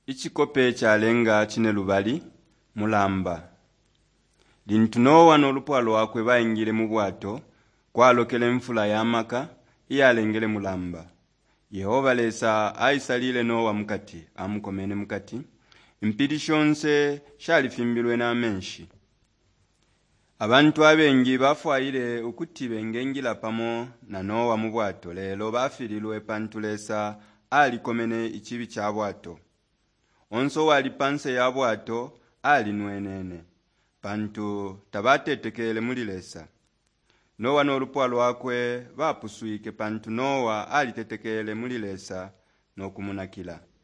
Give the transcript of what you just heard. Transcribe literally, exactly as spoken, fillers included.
Ichikope kyalenga chine lubali mulamba. Lintu Nowa n'olupwa lwakwe bayingile mu bwato kwalokele enfula y'amaka iyalengele mulamba. Yehova lesa aisalile Nowa mukati amukomene mukati mpiri shonse shalifimbilwe n'amenshi. Abantu abengi bafwaile ukuti bengengila pamo na Nowa mu bwato lelo bafililwe pantulesa alikomene ichibi cha bwato. Onso wali panse ya bwato ali nwenene pantu tabatetekele mulilesa. Nowa n'olupwa lwakwe bapusuike pantu Nowa alitetekele mulilesa n'okumunakila.